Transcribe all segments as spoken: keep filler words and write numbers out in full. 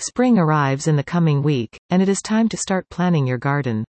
Spring arrives in the coming week, and it is time to start planning your garden.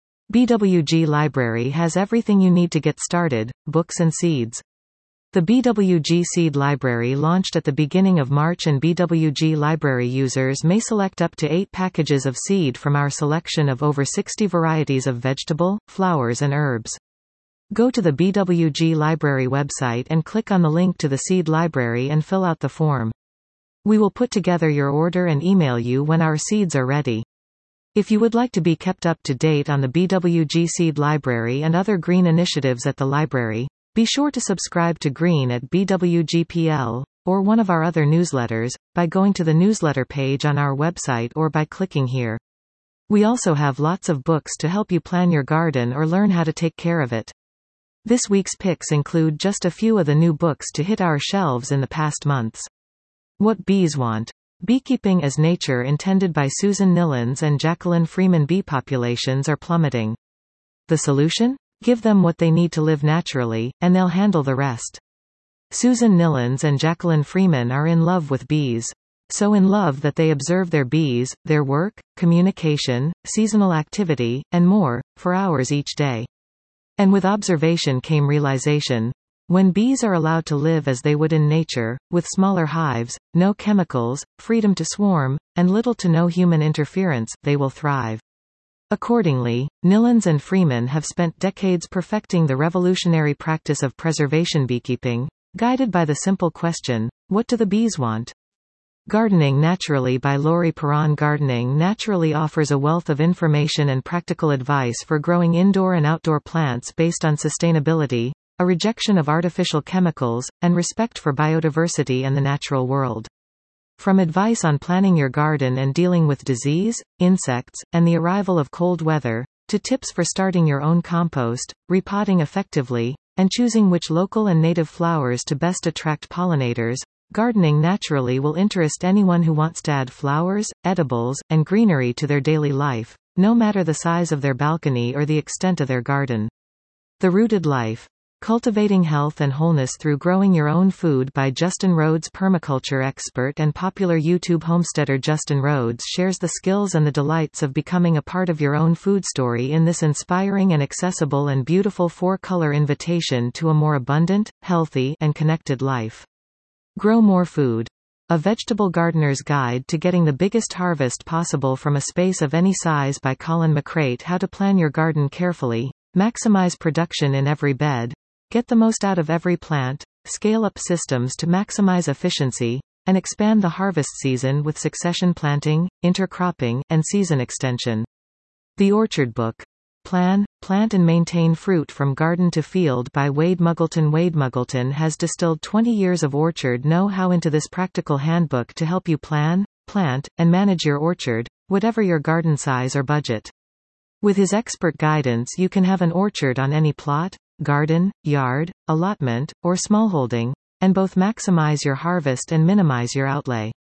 B W G Library has everything you need to get started: books and seeds. The B W G Seed Library launched at the beginning of March, and B W G Library users may select up to eight packages of seed from our selection of over sixty varieties of vegetable, flowers and herbs. Go to the B W G Library website and click on the link to the Seed Library and fill out the form. We will put together your order and email you when our seeds are ready. If you would like to be kept up to date on the B W G Seed Library and other green initiatives at the library, be sure to subscribe to Green at B W G P L, or one of our other newsletters, by going to the newsletter page on our website or by clicking here. We also have lots of books to help you plan your garden or learn how to take care of it. This week's picks include just a few of the new books to hit our shelves in the past months. What Bees Want. Beekeeping as Nature Intended by Susan Nillens and Jacqueline Freeman. Bee populations are plummeting. The solution? Give them what they need to live naturally, and they'll handle the rest. Susan Nillens and Jacqueline Freeman are in love with bees. So in love that they observe their bees, their work, communication, seasonal activity, and more, for hours each day. And with observation came realization. When bees are allowed to live as they would in nature, with smaller hives, no chemicals, freedom to swarm, and little to no human interference, they will thrive. Accordingly, Nillens and Freeman have spent decades perfecting the revolutionary practice of preservation beekeeping, guided by the simple question, what do the bees want? Gardening Naturally by Lori Perron. Gardening Naturally offers a wealth of information and practical advice for growing indoor and outdoor plants based on sustainability, a rejection of artificial chemicals, and respect for biodiversity and the natural world. From advice on planning your garden and dealing with disease, insects, and the arrival of cold weather, to tips for starting your own compost, repotting effectively, and choosing which local and native flowers to best attract pollinators, Gardening Naturally will interest anyone who wants to add flowers, edibles, and greenery to their daily life, no matter the size of their balcony or the extent of their garden. The Rooted Life. Cultivating Health and Wholeness Through Growing Your Own Food by Justin Rhodes. Permaculture expert and popular YouTube homesteader Justin Rhodes shares the skills and the delights of becoming a part of your own food story in this inspiring and accessible and beautiful four-color invitation to a more abundant, healthy, and connected life. Grow More Food. A Vegetable Gardener's Guide to Getting the Biggest Harvest Possible from a Space of Any Size by Colin McCrate. How to plan your garden carefully, maximize production in every bed, get the most out of every plant, scale up systems to maximize efficiency, and expand the harvest season with succession planting, intercropping, and season extension. The Orchard Book. Plan, Plant and Maintain Fruit from Garden to Field by Wade Muggleton. Wade Muggleton has distilled twenty years of orchard know-how into this practical handbook to help you plan, plant, and manage your orchard, whatever your garden size or budget. With his expert guidance, you can have an orchard on any plot, garden, yard, allotment, or smallholding, and both maximize your harvest and minimize your outlay.